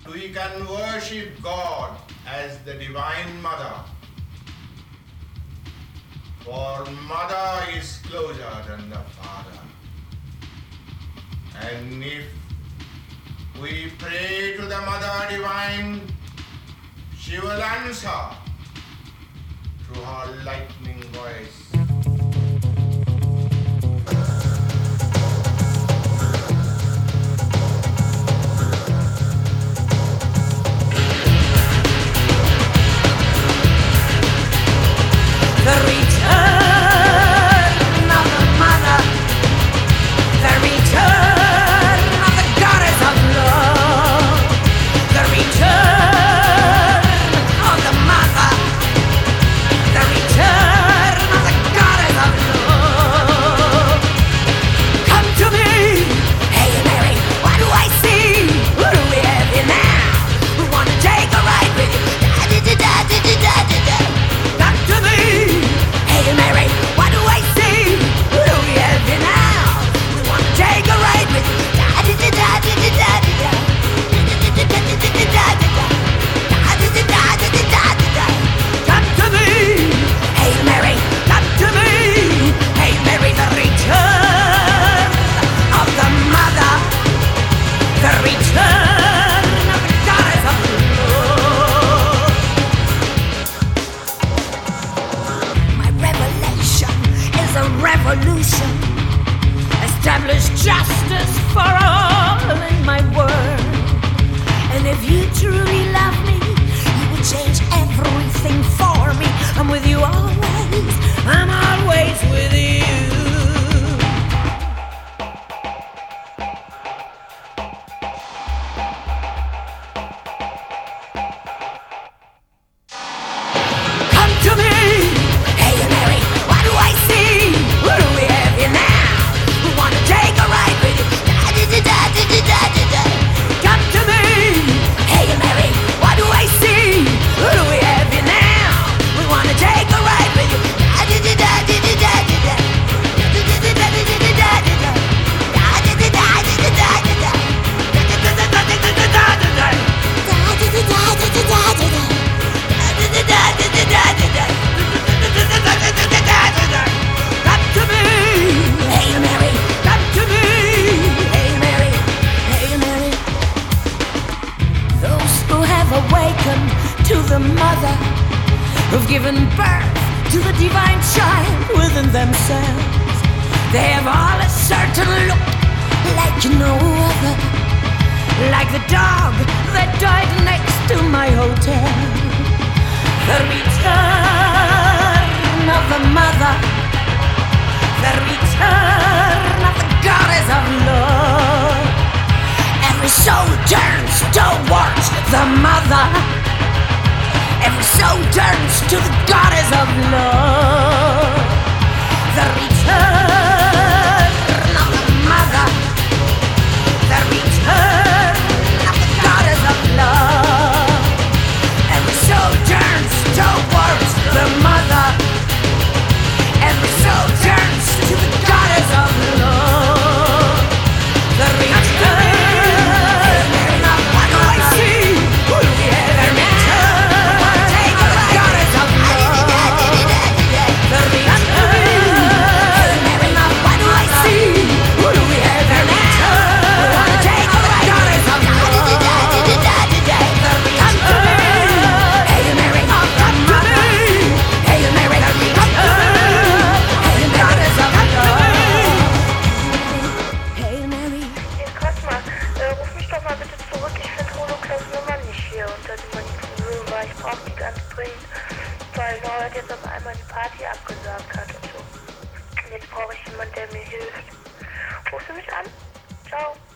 we can worship God as the Divine Mother. For Mother is closer than the Father. And if we pray to the Mother Divine, she will answer through her lightning voice. The return of the mother, the return of the goddess of love, the return of the mother, the return of the goddess of love. Come to me, hey Mary, what do I see? Who do we have here now? We wanna take a ride with you. Come to me. Hey Mary, what do I see? Who do we have here now? We wanna take a ride with you. Come to me. Hey Mary, come to me. Hey Mary, the return of the mother, the return of the goddess of love. My revelation is a revolution. Establish justice for all in my world. And if you truly love me, you would change everything for me. I'm with you always. I'm always with you. Come to me, hey Mary, what do I see? Who do we have here now? We wanna take a ride with you. Come to me, hey Mary, what do I see? Who do we have here now? We wanna take a ride with you. Come to me, hey Mary, come to me, hey Mary, hey Mary. Those who have awakened to the mother, who've given birth to the divine child within themselves, they have all a certain look like no other, like the dog that died next to my hotel. The return of the mother, the return of the goddess of love. Every soul turns towards the mother. Every soul turns to the goddess of love. The return of the mother, the return of the goddess of love. Every soul turns towards the mother. Every soul turns to the goddess of love. The return of what do I see? Who do we have here now? Take the goddess of love. The return of what do I see? Who do we have here now? We wanna take the goddess of love. Come to me, hey Mary, come to me, hey Mary, come to me, hey goddess of love. Hey Mary. Cosma, ruf mich doch mal bitte zurück. Ich finde Holocaust Nummer nicht hier unter dem Manipulieren, weil ich brauche die ganz dringend, weil Norbert jetzt auf einmal die Party abgesagt hat und so. Und jetzt brauche ich jemanden, der mir hilft. Rufst du mich an? Ciao.